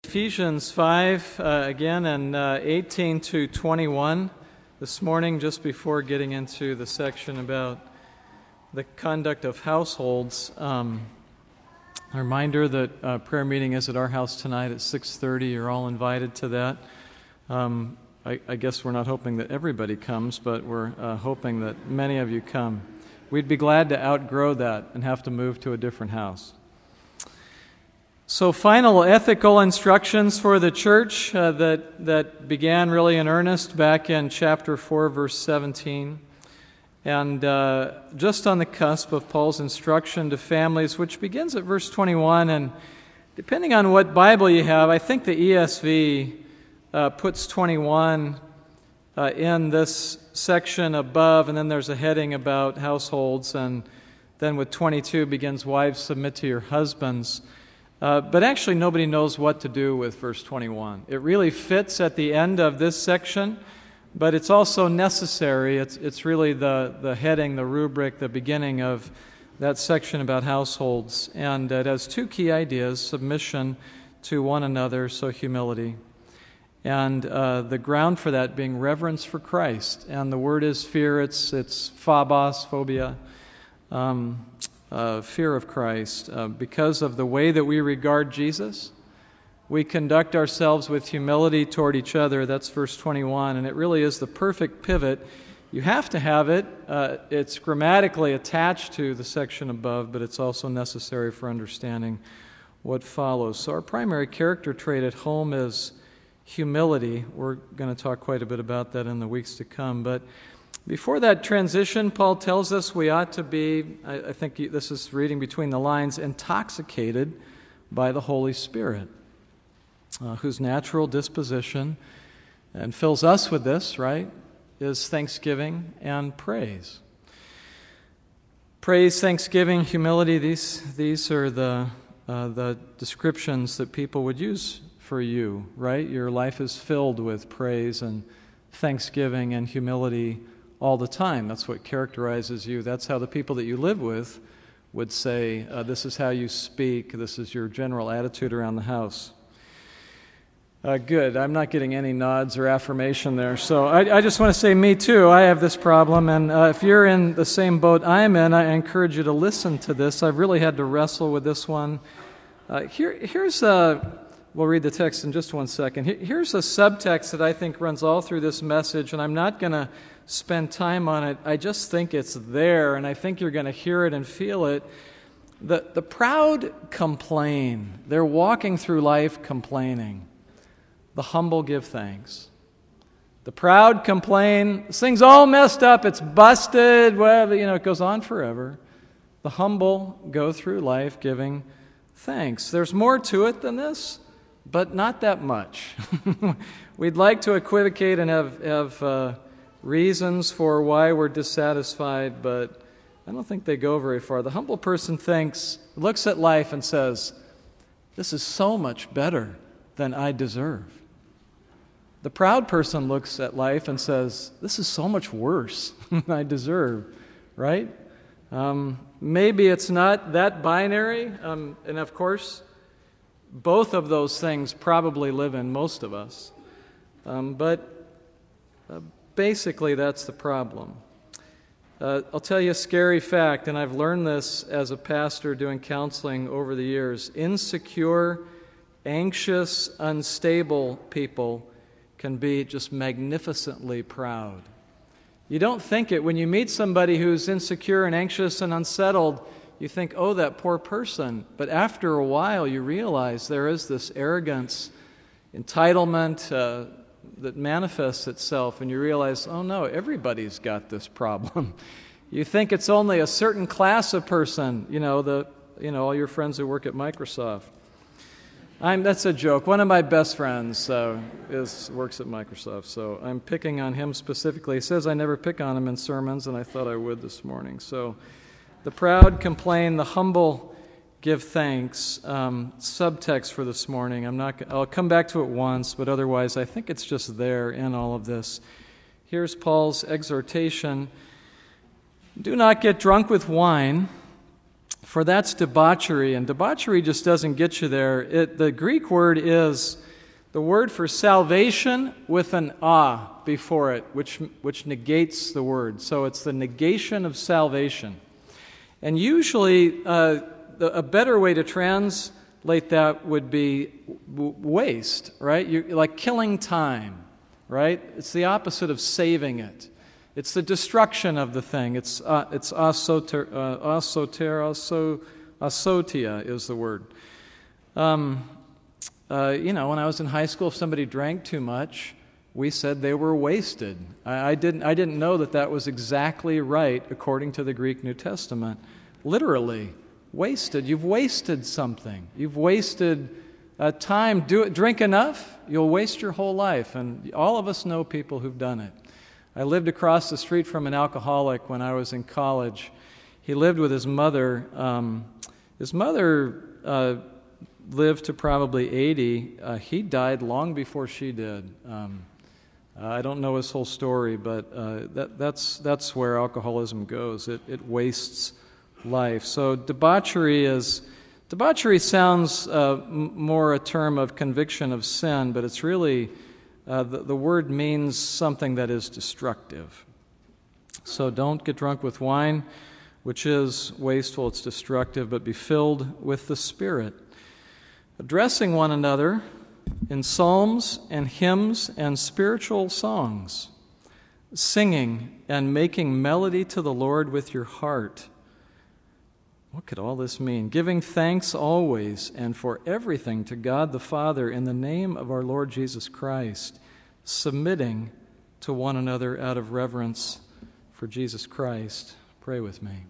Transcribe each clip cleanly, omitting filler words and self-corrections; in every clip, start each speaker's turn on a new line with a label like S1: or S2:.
S1: Ephesians 5, again, and 18 to 21 this morning, just before getting into the section about the conduct of households. A reminder that prayer meeting is at our house tonight at 6:30. You're all invited to that. I guess we're not hoping that everybody comes, but we're hoping that many of you come. We'd be glad to outgrow that and have to move to a different house. So final ethical instructions for the church that began really in earnest back in chapter 4, verse 17. And just on the cusp of Paul's instruction to families, which begins at verse 21. And depending on what Bible you have, I think the ESV puts 21 in this section above, and then there's a heading about households, and then with 22 begins, wives, submit to your husbands. But actually nobody knows what to do with verse 21. It really fits at the end of this section, but it's also necessary. It's really the heading, the rubric, the beginning of that section about households. And it has two key ideas: submission to one another, so humility. And the ground for that being reverence for Christ. And the word is fear. It's phobos, phobia. Fear of Christ. Because of the way that we regard Jesus, we conduct ourselves with humility toward each other. That's verse 21, and it really is the perfect pivot. You have to have it. It's grammatically attached to the section above, but it's also necessary for understanding what follows. So our primary character trait at home is humility. We're going to talk quite a bit about that in the weeks to come, but before that transition, Paul tells us we ought to be, I think this is reading between the lines, intoxicated by the Holy Spirit, whose natural disposition, and fills us with this, right, is thanksgiving and praise. Praise, thanksgiving, humility, these are the descriptions that people would use for you, right? Your life is filled with praise and thanksgiving and humility all the time. That's what characterizes you. That's how the people that you live with would say, this is how you speak, this is your general attitude around the house. Good. I'm not getting any nods or affirmation there. So I just want to say, me too, I have this problem. And if you're in the same boat I'm in, I encourage you to listen to this. I've really had to wrestle with this one. We'll read the text in just one second. Here's a subtext that I think runs all through this message, and I'm not going to spend time on it. I just think it's there, and I think you're going to hear it and feel it. The proud complain. They're walking through life complaining. The humble give thanks. The proud complain. This thing's all messed up. It's busted. Well, it goes on forever. The humble go through life giving thanks. There's more to it than this, but not that much. We'd like to equivocate and have reasons for why we're dissatisfied, but I don't think they go very far. The humble person looks at life and says, this is so much better than I deserve. The proud person looks at life and says, this is so much worse than I deserve, right? Maybe it's not that binary, and of course, both of those things probably live in most of us. But basically, that's the problem. I'll tell you a scary fact, and I've learned this as a pastor doing counseling over the years. Insecure, anxious, unstable people can be just magnificently proud. You don't think it. When you meet somebody who's insecure and anxious and unsettled, you think, oh, that poor person. But after a while, you realize there is this arrogance, entitlement that manifests itself, and you realize, oh no, everybody's got this problem. You think it's only a certain class of person, all your friends who work at Microsoft. That's a joke. One of my best friends works at Microsoft, so I'm picking on him specifically. He says I never pick on him in sermons, and I thought I would this morning. So the proud complain, the humble give thanks. Subtext for this morning. I'll come back to it once, but otherwise I think it's just there in all of this. Here's Paul's exhortation. Do not get drunk with wine, For that's debauchery, and debauchery just doesn't get you there. The Greek word is the word for salvation with an before it, which negates the word. So it's the negation of salvation. And usually a better way to translate that would be waste, right? Like killing time, right? It's the opposite of saving it. It's the destruction of the thing. It's asotia is the word. When I was in high school, if somebody drank too much, we said they were wasted. I didn't know that was exactly right according to the Greek New Testament. Literally, wasted. You've wasted something. You've wasted time. Drink enough, you'll waste your whole life. And all of us know people who've done it. I lived across the street from an alcoholic when I was in college. He lived with his mother. His mother lived to probably 80. He died long before she did. I don't know his whole story, but that's where alcoholism goes. It wastes life. So debauchery sounds more a term of conviction of sin, but it's really the word means something that is destructive. So don't get drunk with wine, which is wasteful, it's destructive, but be filled with the Spirit, addressing one another in psalms and hymns and spiritual songs, singing and making melody to the Lord with your heart. What could all this mean? Giving thanks always and for everything to God the Father in the name of our Lord Jesus Christ, submitting to one another out of reverence for Jesus Christ. Pray with me.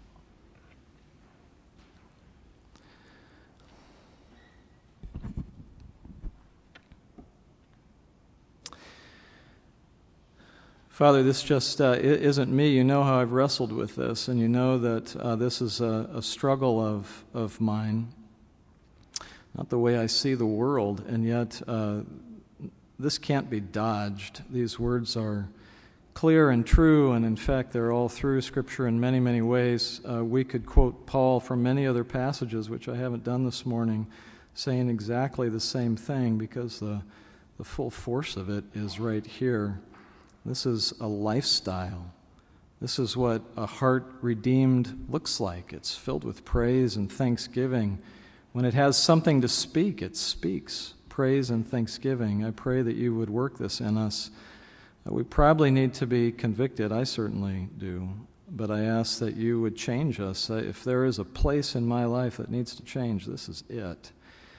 S1: Father, this just isn't me. You know how I've wrestled with this, and you know that this is a struggle of mine, not the way I see the world, and yet this can't be dodged. These words are clear and true, and in fact, they're all through Scripture in many, many ways. We could quote Paul from many other passages, which I haven't done this morning, saying exactly the same thing, because the full force of it is right here. This is a lifestyle. This is what a heart redeemed looks like. It's filled with praise and thanksgiving. When it has something to speak, it speaks praise and thanksgiving. I pray that you would work this in us. We probably need to be convicted. I certainly do. But I ask that you would change us. If there is a place in my life that needs to change, this is it.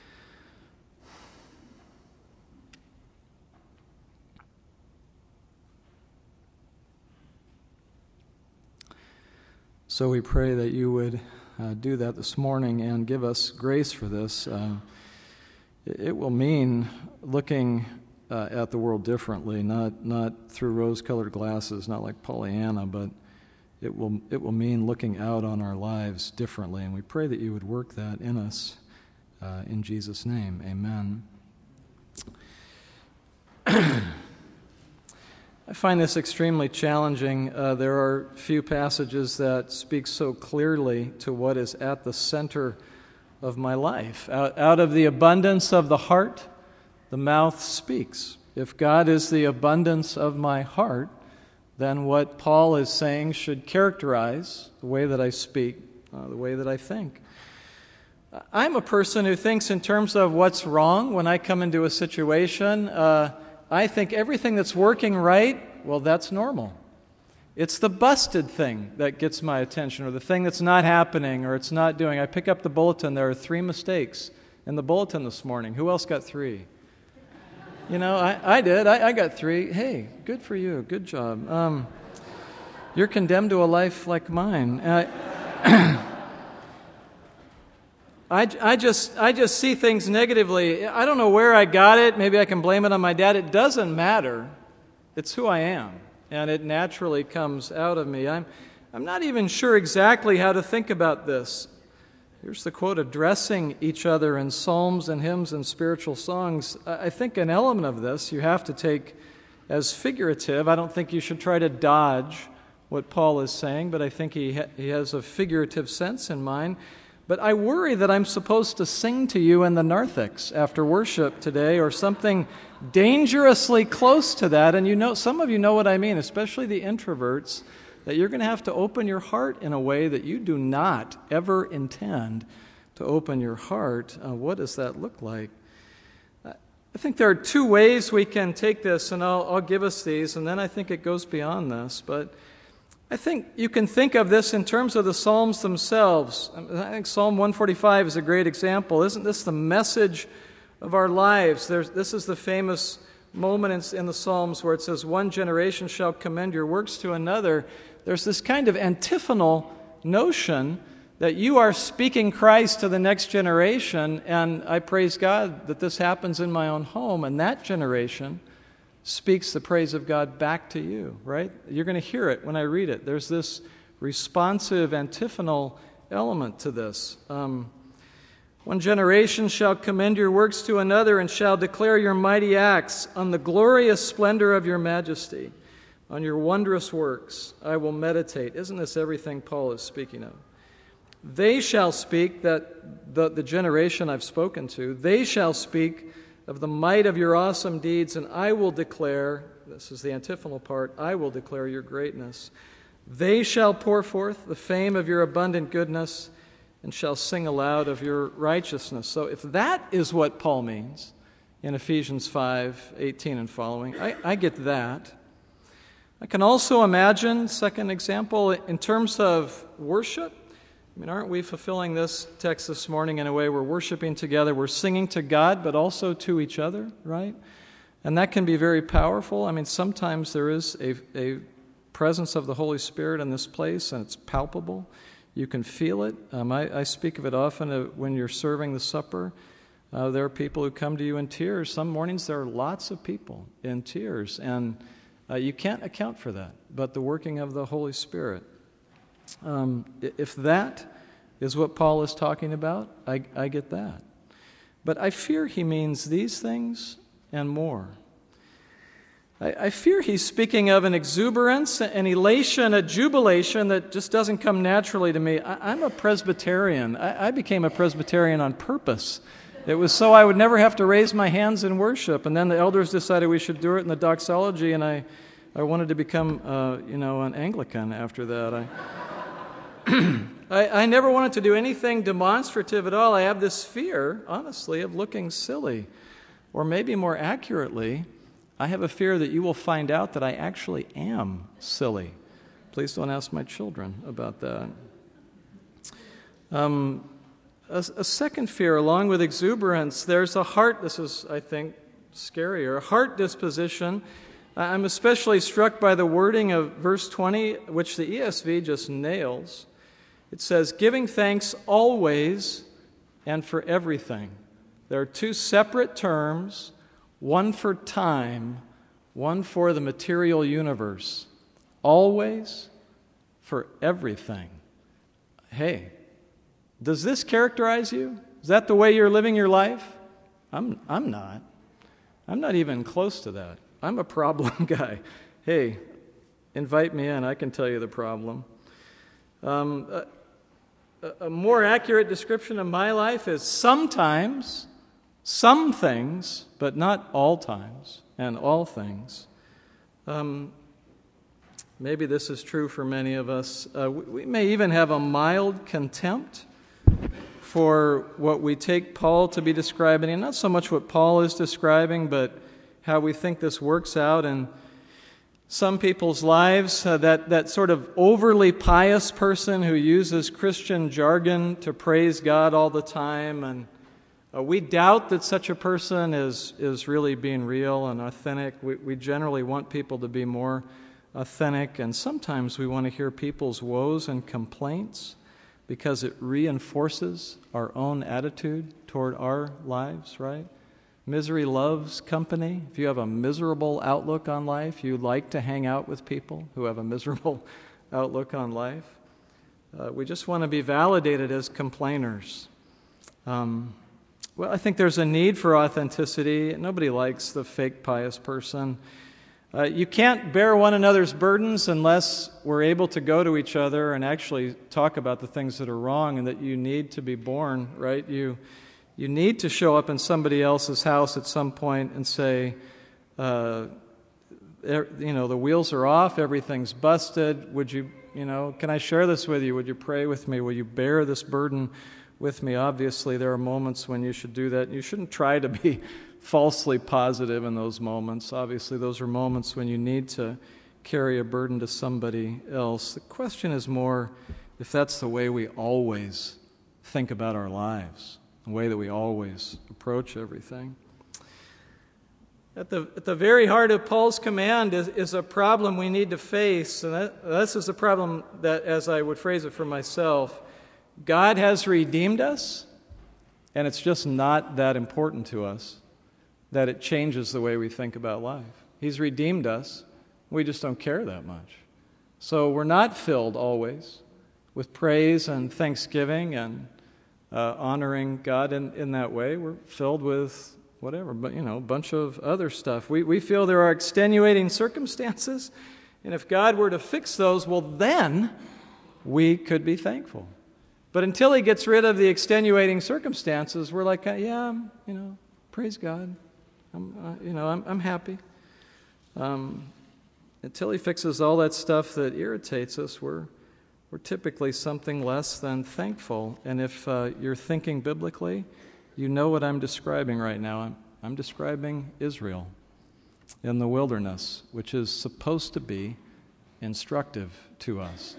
S1: So we pray that you would do that this morning and give us grace for this. It will mean looking at the world differently, not through rose-colored glasses, not like Pollyanna, but it will mean looking out on our lives differently. And we pray that you would work that in us. In Jesus' name, amen. I find this extremely challenging. There are few passages that speak so clearly to what is at the center of my life. Out of the abundance of the heart, the mouth speaks. If God is the abundance of my heart, then what Paul is saying should characterize the way that I speak, the way that I think. I'm a person who thinks in terms of what's wrong when I come into a situation. I think everything that's working right, well, that's normal. It's the busted thing that gets my attention, or the thing that's not happening, or it's not doing. I pick up the bulletin. There are 3 mistakes in the bulletin this morning. Who else got 3? You know, I did. I got 3. Hey, good for you. Good job. You're condemned to a life like mine. I just see things negatively. I don't know where I got it. Maybe I can blame it on my dad. It doesn't matter. It's who I am, and it naturally comes out of me. I'm not even sure exactly how to think about this. Here's the quote, addressing each other in psalms and hymns and spiritual songs. I think an element of this you have to take as figurative. I don't think you should try to dodge what Paul is saying, but I think he has a figurative sense in mind. But I worry that I'm supposed to sing to you in the narthex after worship today, or something dangerously close to that. And some of you know what I mean, especially the introverts, that you're going to have to open your heart in a way that you do not ever intend to open your heart. What does that look like? I think there are two ways we can take this, and I'll give us these, and then I think it goes beyond this. But I think you can think of this in terms of the Psalms themselves. I think Psalm 145 is a great example. Isn't this the message of our lives? This is the famous moment in the Psalms where it says, "One generation shall commend your works to another." There's this kind of antiphonal notion that you are speaking Christ to the next generation, and I praise God that this happens in my own home, and that generation speaks the praise of God back to you, right? You're going to hear it when I read it. There's this responsive antiphonal element to this. One generation shall commend your works to another and shall declare your mighty acts. On the glorious splendor of your majesty, on your wondrous works, I will meditate. Isn't this everything Paul is speaking of? They shall speak, that the generation I've spoken to, they shall speak of the might of your awesome deeds, and I will declare, this is the antiphonal part, I will declare your greatness. They shall pour forth the fame of your abundant goodness and shall sing aloud of your righteousness. So if that is what Paul means in Ephesians 5:18 and following, I get that. I can also imagine, second example, in terms of worship. I mean, aren't we fulfilling this text this morning in a way we're worshiping together, we're singing to God, but also to each other, right? And that can be very powerful. I mean, sometimes there is a presence of the Holy Spirit in this place, and it's palpable. You can feel it. I speak of it often when you're serving the supper. There are people who come to you in tears. Some mornings there are lots of people in tears, and you can't account for that, but the working of the Holy Spirit. If that is what Paul is talking about, I get that. But I fear he means these things and more. I fear he's speaking of an exuberance, an elation, a jubilation that just doesn't come naturally to me. I'm a Presbyterian. I became a Presbyterian on purpose. It was so I would never have to raise my hands in worship. And then the elders decided we should do it in the doxology, and I wanted to become, an Anglican after that. I never wanted to do anything demonstrative at all. I have this fear, honestly, of looking silly. Or maybe more accurately, I have a fear that you will find out that I actually am silly. Please don't ask my children about that. A second fear, along with exuberance, there's a heart, this is, I think, scarier, a heart disposition. I'm especially struck by the wording of verse 20, which the ESV just nails. It says, giving thanks always and for everything. There are two separate terms, one for time, one for the material universe. Always for everything. Hey, does this characterize you? Is that the way you're living your life? I'm not. I'm not even close to that. I'm a problem guy. Hey, invite me in. I can tell you the problem. A more accurate description of my life is sometimes, some things, but not all times and all things. Maybe this is true for many of us. We may even have a mild contempt for what we take Paul to be describing, and not so much what Paul is describing, but how we think this works out in some people's lives, that sort of overly pious person who uses Christian jargon to praise God all the time, and we doubt that such a person is really being real and authentic. We generally want people to be more authentic, and sometimes we want to hear people's woes and complaints because it reinforces our own attitude toward our lives, right? Misery loves company. If you have a miserable outlook on life, you like to hang out with people who have a miserable outlook on life. We just want to be validated as complainers. Well, I think there's a need for authenticity. Nobody likes the fake pious person. You can't bear one another's burdens unless we're able to go to each other and actually talk about the things that are wrong and that you need to be borne, right? You need to show up in somebody else's house at some point and say, the wheels are off, everything's busted. Would you, can I share this with you? Would you pray with me? Will you bear this burden with me? Obviously, there are moments when you should do that. You shouldn't try to be falsely positive in those moments. Obviously, those are moments when you need to carry a burden to somebody else. The question is more if that's the way we always think about our lives, the way that we always approach everything. At the very heart of Paul's command is a problem we need to face, and this is a problem that, as I would phrase it for myself, God has redeemed us, and it's just not that important to us that it changes the way we think about life. He's redeemed us. We just don't care that much. So we're not filled always with praise and thanksgiving and honoring God in that way. We're filled with whatever, but a bunch of other stuff. We feel there are extenuating circumstances, and if God were to fix those, well, then we could be thankful. But until He gets rid of the extenuating circumstances, we're like, praise God. I'm happy. Until He fixes all that stuff that irritates us, we're typically something less than thankful. And if you're thinking biblically, you know what I'm describing right now. I'm describing Israel in the wilderness, which is supposed to be instructive to us.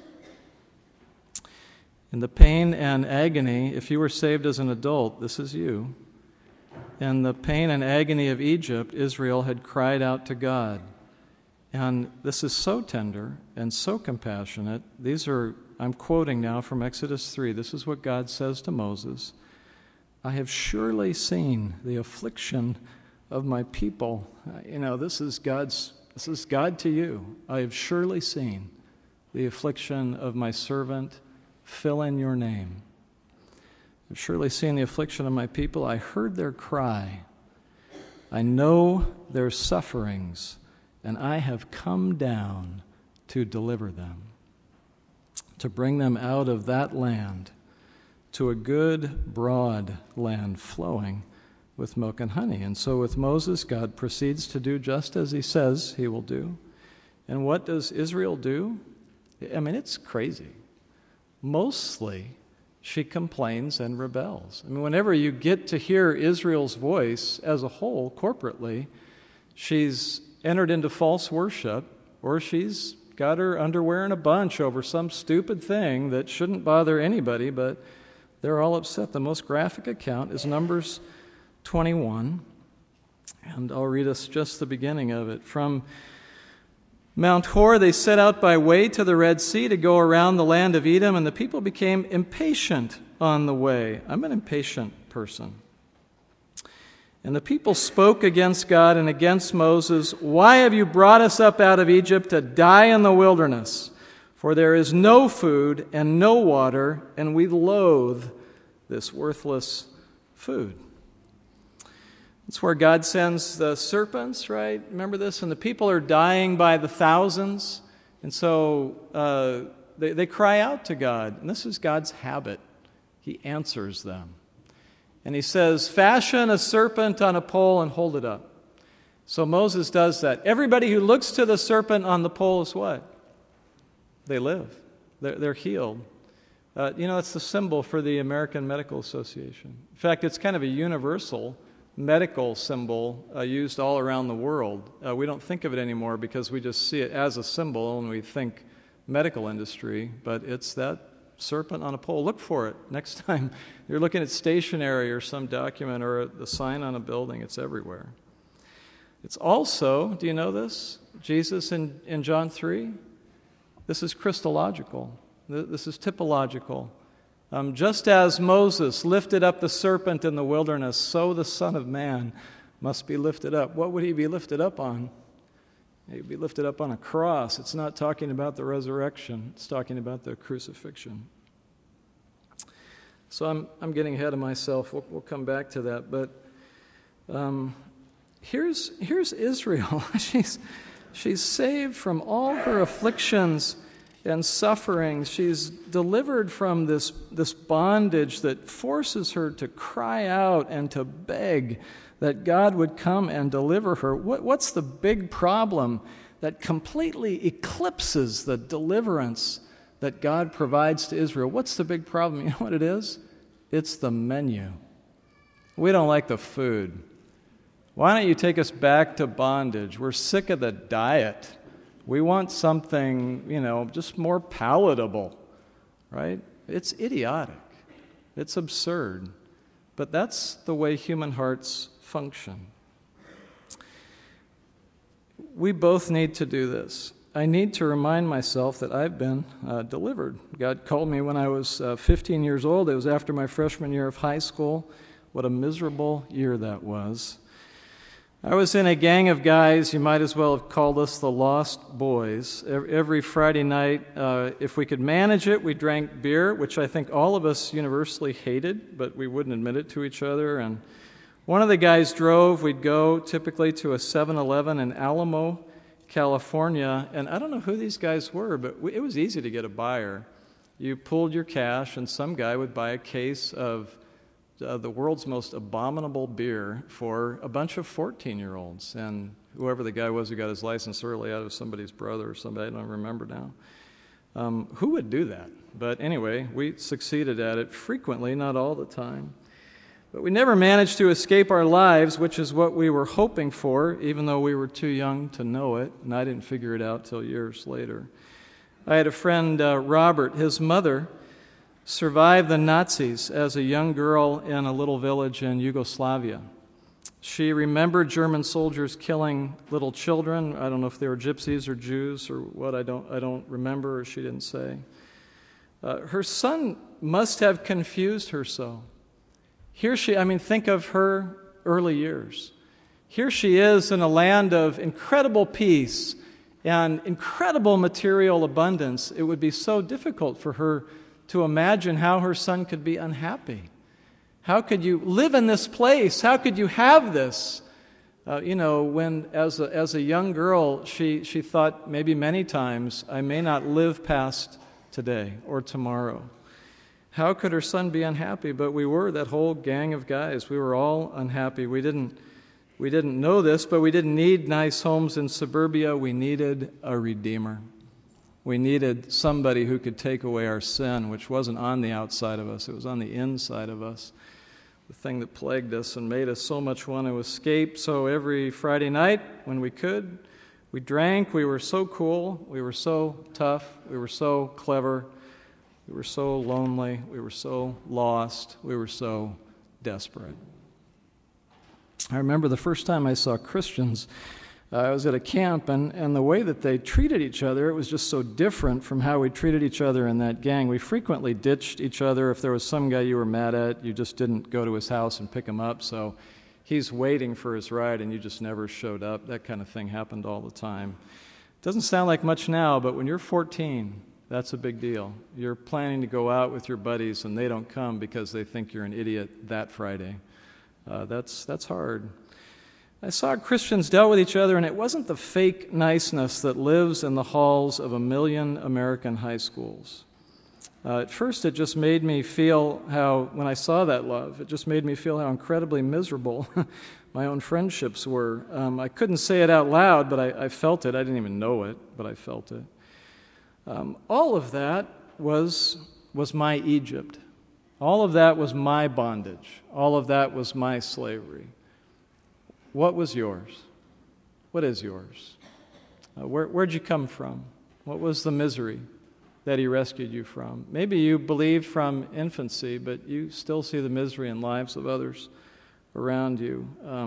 S1: In the pain and agony, if you were saved as an adult, this is you. In the pain and agony of Egypt, Israel had cried out to God. And this is so tender and so compassionate. I'm quoting now from Exodus 3. This is what God says to Moses. I have surely seen the affliction of my people. This is God to you. I have surely seen the affliction of my servant. Fill in your name. I've surely seen the affliction of my people. I heard their cry. I know their sufferings, and I have come down to deliver them, to bring them out of that land to a good, broad land flowing with milk and honey. And so with Moses, God proceeds to do just as He says He will do. And what does Israel do? It's crazy. Mostly, she complains and rebels. Whenever you get to hear Israel's voice as a whole, corporately, she's entered into false worship, or she's got her underwear in a bunch over some stupid thing that shouldn't bother anybody, but they're all upset. The most graphic account is Numbers 21, and I'll read us just the beginning of it. From Mount Hor, they set out by way to the Red Sea to go around the land of Edom, and the people became impatient on the way. I'm an impatient person. And the people spoke against God and against Moses. Why have you brought us up out of Egypt to die in the wilderness? For there is no food and no water, and we loathe this worthless food. It's where God sends the serpents, right? Remember this? And the people are dying by the thousands. And so they cry out to God. And this is God's habit. He answers them. And He says, fashion a serpent on a pole and hold it up. So Moses does that. Everybody who looks to the serpent on the pole is what? They live. They're healed. It's the symbol for the American Medical Association. In fact, it's kind of a universal medical symbol used all around the world. We don't think of it anymore because we just see it as a symbol and we think medical industry, but it's that serpent on a pole. Look for it next time you're looking at stationery or some document or the sign on a building. It's everywhere. It's also, do you know this? Jesus in John 3, this is Christological. This is typological. Just as Moses lifted up the serpent in the wilderness, so the Son of Man must be lifted up. What would He be lifted up on? He'd be lifted up on a cross. It's not talking about the resurrection. It's talking about the crucifixion. So I'm getting ahead of myself. We'll come back to that. But here's Israel. She's saved from all her afflictions and sufferings. She's delivered from this bondage that forces her to cry out and to beg that God would come and deliver her. What's the big problem that completely eclipses the deliverance that God provides to Israel? What's the big problem? You know what it is? It's the menu. We don't like the food. Why don't you take us back to bondage? We're sick of the diet. We want something, just more palatable, right? It's idiotic. It's absurd. But that's the way human hearts function. We both need to do this. I need to remind myself that I've been delivered. God called me when I was 15 years old. It was after my freshman year of high school. What a miserable year that was. I was in a gang of guys, you might as well have called us the Lost Boys. Every Friday night, if we could manage it, we drank beer, which I think all of us universally hated, but we wouldn't admit it to each other. And one of the guys drove. We'd go typically to a 7-Eleven in Alamo, California, and I don't know who these guys were, but it was easy to get a buyer. You pulled your cash, and some guy would buy a case of the world's most abominable beer for a bunch of 14-year-olds. And whoever the guy was who got his license early, out of somebody's brother or somebody, I don't remember now. Who would do that? But anyway, we succeeded at it frequently, not all the time. But we never managed to escape our lives, which is what we were hoping for, even though we were too young to know it, and I didn't figure it out till years later. I had a friend, Robert. His mother survived the Nazis as a young girl in a little village in Yugoslavia. She remembered German soldiers killing little children. I don't know if they were gypsies or Jews or what. I don't remember, or she didn't say. Her son must have confused her so. Think of her early years. Here she is in a land of incredible peace and incredible material abundance. It would be so difficult for her to imagine how her son could be unhappy. How could you live in this place? How could you have this? When as a young girl, she thought maybe many times, I may not live past today or tomorrow. How could her son be unhappy? But we were, that whole gang of guys. We were all unhappy. We didn't know this, but we didn't need nice homes in suburbia. We needed a Redeemer. We needed somebody who could take away our sin, which wasn't on the outside of us. It was on the inside of us, the thing that plagued us and made us so much want to escape. So every Friday night when we could, we drank. We were so cool. We were so tough. We were so clever. We were so lonely. We were so lost. We were so desperate. I remember the first time I saw Christians. I was at a camp, and the way that they treated each other, it was just so different from how we treated each other in that gang. We frequently ditched each other. If there was some guy you were mad at, you just didn't go to his house and pick him up, so he's waiting for his ride, and you just never showed up. That kind of thing happened all the time. It doesn't sound like much now, but when you're 14, that's a big deal. You're planning to go out with your buddies, and they don't come because they think you're an idiot that Friday. That's hard. I saw Christians dealt with each other, and it wasn't the fake niceness that lives in the halls of 1 million American high schools. At first, it just made me feel how, when I saw that love, it just made me feel how incredibly miserable my own friendships were. I couldn't say it out loud, but I felt it. I didn't even know it, but I felt it. All of that was my Egypt. All of that was my bondage. All of that was my slavery. What was yours? What is yours? Where'd you come from? What was the misery that he rescued you from? Maybe you believed from infancy, but you still see the misery in lives of others around you.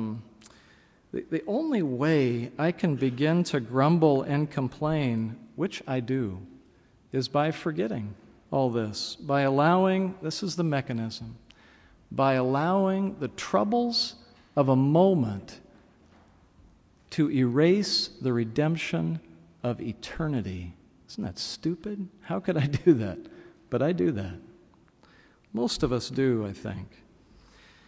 S1: The only way I can begin to grumble and complain, which I do, is by forgetting all this, by allowing, this is the mechanism, by allowing the troubles of a moment to erase the redemption of eternity. Isn't that stupid? How could I do that? But I do that. Most of us do, I think.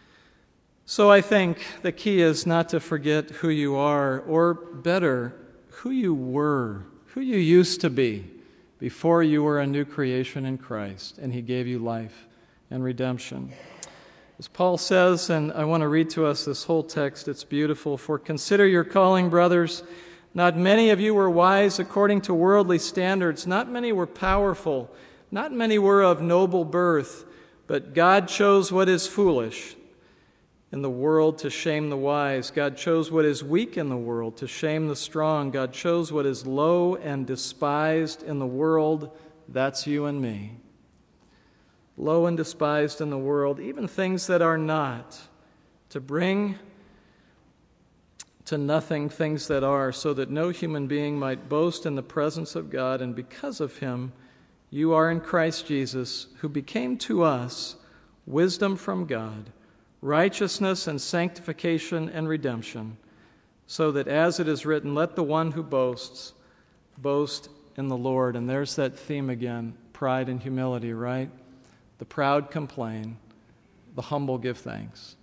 S1: So I think the key is not to forget who you are, or better, who you were, who you used to be before you were a new creation in Christ, and he gave you life and redemption. As Paul says, and I want to read to us this whole text, it's beautiful. For consider your calling, brothers. Not many of you were wise according to worldly standards. Not many were powerful. Not many were of noble birth. But God chose what is foolish in the world to shame the wise. God chose what is weak in the world to shame the strong. God chose what is low and despised in the world. That's you and me. Low and despised in the world, even things that are not, to bring to nothing things that are, so that no human being might boast in the presence of God. And because of him, you are in Christ Jesus, who became to us wisdom from God, righteousness and sanctification and redemption, so that as it is written, let the one who boasts boast in the Lord. And there's that theme again, pride and humility, right? The proud complain, the humble give thanks.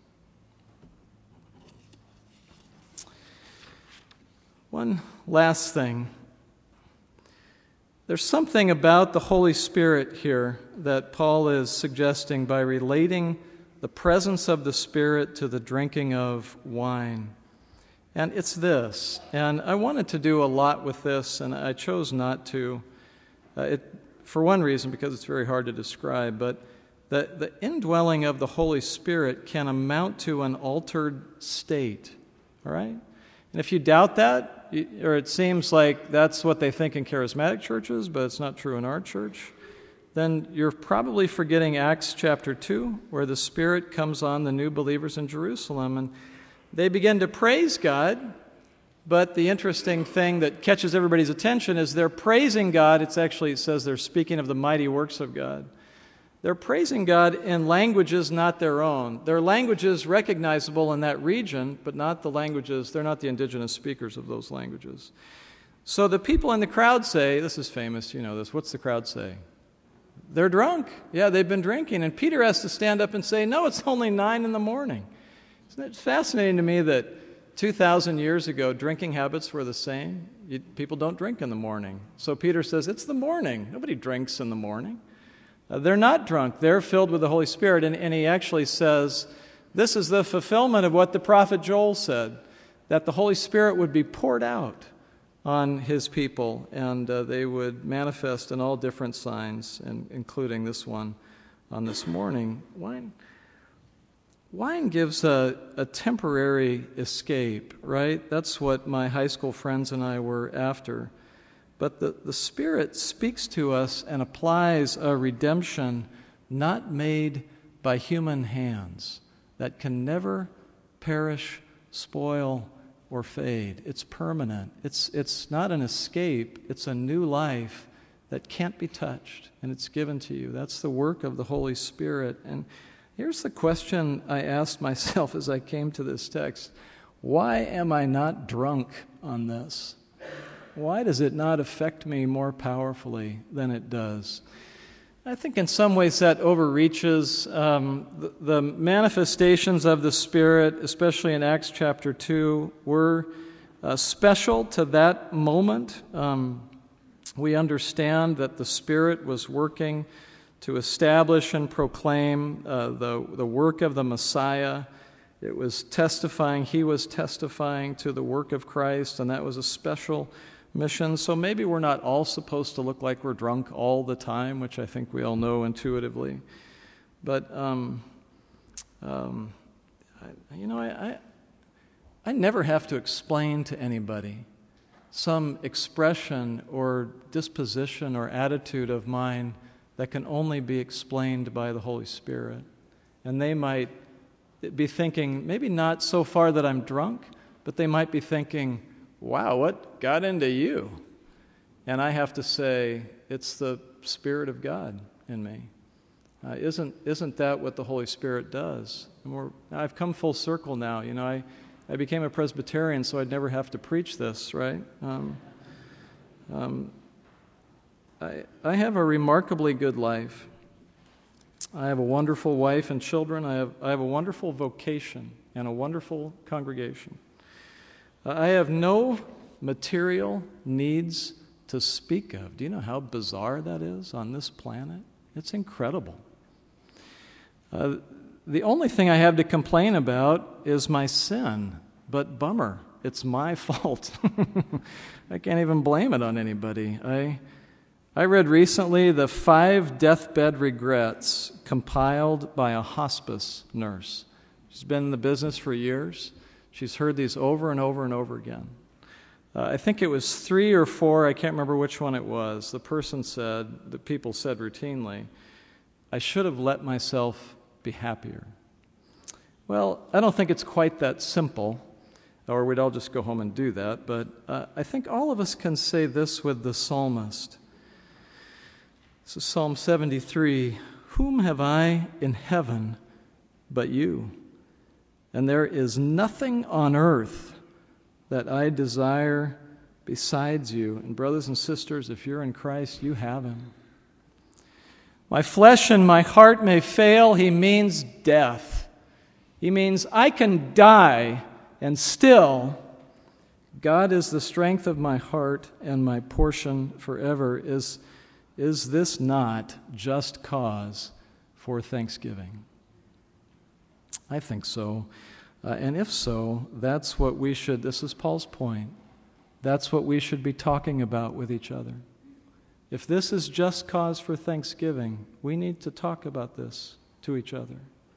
S1: One last thing. There's something about the Holy Spirit here that Paul is suggesting by relating the presence of the Spirit to the drinking of wine. And it's this, and I wanted to do a lot with this, and I chose not to. For one reason, because it's very hard to describe, but the indwelling of the Holy Spirit can amount to an altered state, all right? And if you doubt that, or it seems like that's what they think in charismatic churches, but it's not true in our church, then you're probably forgetting Acts chapter 2, where the Spirit comes on the new believers in Jerusalem, and they begin to praise God. But the interesting thing that catches everybody's attention is they're praising God. It says they're speaking of the mighty works of God. They're praising God in languages not their own. They're languages recognizable in that region, but not the languages, they're not the indigenous speakers of those languages. So the people in the crowd say, this is famous, you know this, what's the crowd say? They're drunk. Yeah, they've been drinking. And Peter has to stand up and say, no, it's only 9 in the morning. Isn't it fascinating to me that 2,000 years ago, drinking habits were the same? People don't drink in the morning. So Peter says, it's the morning. Nobody drinks in the morning. They're not drunk. They're filled with the Holy Spirit. And he actually says, this is the fulfillment of what the prophet Joel said, that the Holy Spirit would be poured out on his people, and they would manifest in all different signs, and including this one on this morning. Wine gives a temporary escape, right? That's what my high school friends and I were after. But the Spirit speaks to us and applies a redemption not made by human hands that can never perish, spoil, or fade. It's permanent. It's not an escape. It's a new life that can't be touched, and it's given to you. That's the work of the Holy Spirit. And here's the question I asked myself as I came to this text. Why am I not drunk on this? Why does it not affect me more powerfully than it does? I think in some ways that overreaches the manifestations of the Spirit, especially in Acts chapter 2, were special to that moment. We understand that the Spirit was working to establish and proclaim the work of the Messiah. It was testifying, he was testifying to the work of Christ, and that was a special mission. So maybe we're not all supposed to look like we're drunk all the time, which I think we all know intuitively. But, I never have to explain to anybody some expression or disposition or attitude of mine that can only be explained by the Holy Spirit. And they might be thinking, maybe not so far that I'm drunk, but they might be thinking, wow, what got into you? And I have to say, it's the Spirit of God in me. Isn't that what the Holy Spirit does? I've come full circle now. You know, I became a Presbyterian, so I'd never have to preach this, right? I have a remarkably good life. I have a wonderful wife and children. I have a wonderful vocation and a wonderful congregation. I have no material needs to speak of. Do you know how bizarre that is on this planet? It's incredible. The only thing I have to complain about is my sin, but bummer, it's my fault. I can't even blame it on anybody. I read recently the 5 deathbed regrets compiled by a hospice nurse. She's been in the business for years. She's heard these over and over and over again. I think it was 3 or 4, I can't remember which one it was. The people said routinely, I should have let myself be happier. Well, I don't think it's quite that simple, or we'd all just go home and do that, but I think all of us can say this with the psalmist. This is Psalm 73, whom have I in heaven but you? And there is nothing on earth that I desire besides you. And brothers and sisters, if you're in Christ, you have him. My flesh and my heart may fail, he means death. He means I can die and still God is the strength of my heart and my portion forever. Is this not just cause for thanksgiving? I think so. And if so, that's what we should, this is Paul's point, that's what we should be talking about with each other. If this is just cause for thanksgiving, we need to talk about this to each other.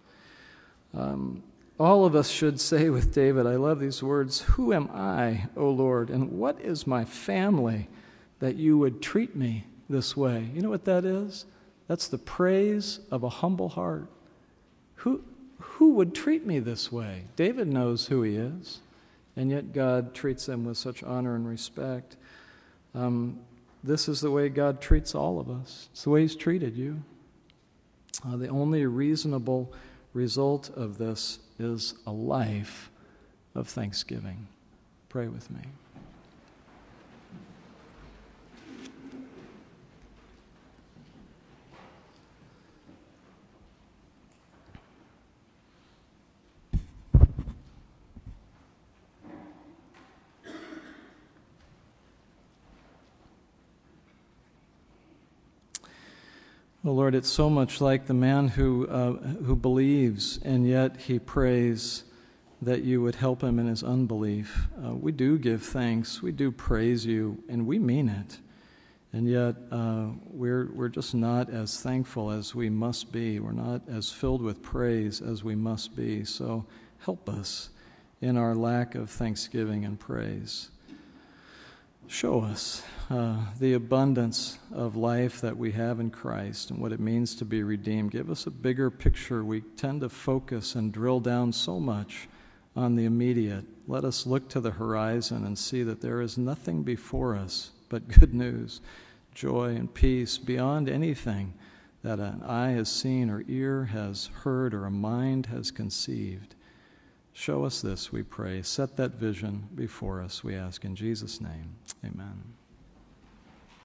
S1: All of us should say with David, I love these words, who am I, O Lord, and what is my family that you would treat me this way? You know what that is? That's the praise of a humble heart. Who would treat me this way? David knows who he is, and yet God treats him with such honor and respect. This is the way God treats all of us. It's the way he's treated you. The only reasonable result of this is a life of thanksgiving. Pray with me. Oh Lord, it's so much like the man who believes, and yet he prays that you would help him in his unbelief. We do give thanks, we do praise you, and we mean it. And yet we're just not as thankful as we must be. We're not as filled with praise as we must be. So help us in our lack of thanksgiving and praise. Show us the abundance of life that we have in Christ and what it means to be redeemed. Give us a bigger picture. We tend to focus and drill down so much on the immediate. Let us look to the horizon and see that there is nothing before us but good news, joy, and peace beyond anything that an eye has seen or ear has heard or a mind has conceived. Show us this, we pray. Set that vision before us, we ask in Jesus' name. Amen.